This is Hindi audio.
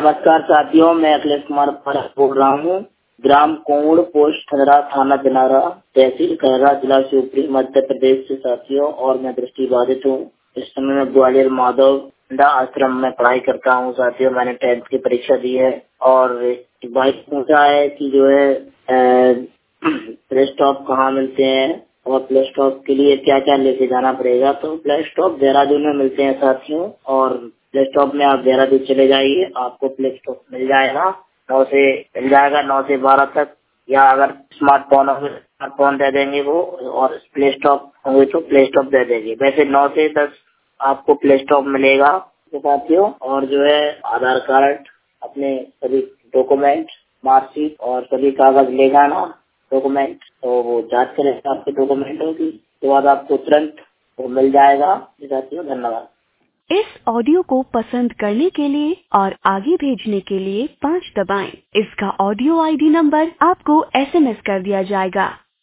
नमस्कार साथियों, मैं अखिलेश कुमार परस बोल रहा हूँ। ग्राम कोंगड़, पोस्ट खदरा, थाना दिनारा, तहसील खैरा, जिला शिवपुरी, मध्य प्रदेश से साथियों। और मैं दृष्टिबाधित हूँ। इस समय मैं ग्वालियर माधव आश्रम में पढ़ाई करता हूँ साथियों। मैंने 10th की परीक्षा दी है और एक भाई पूछा है कि जो है प्ले स्टॉप कहाँ मिलते हैं और प्ले स्टॉप के लिए क्या क्या लेके जाना पड़ेगा। तो प्ले स्टॉप देहरादून में मिलते हैं साथियों। और प्ले स्टॉप में आप देहरादून चले जाइए, आपको प्ले स्टॉप मिल जाएगा। 9 से 12 तक। या अगर स्मार्टफोन होंगे स्मार्टफोन दे देंगे वो, और प्ले स्टॉप होंगे तो प्ले स्टॉप दे देंगे। वैसे 9 से 10 आपको प्ले स्टॉप मिलेगा साथियों। और जो है आधार कार्ड, अपने सभी डॉक्यूमेंट, मार्कशीट और सभी कागज ले जाना डॉक्यूमेंट। तो वो जांच करेगा आपके डॉक्यूमेंटों की, उसके बाद आपको तुरंत वो मिल जाएगा साथियों। धन्यवाद। इस ऑडियो को पसंद करने के लिए और आगे भेजने के लिए 5 दबाएं। इसका ऑडियो ID नंबर आपको SMS कर दिया जाएगा।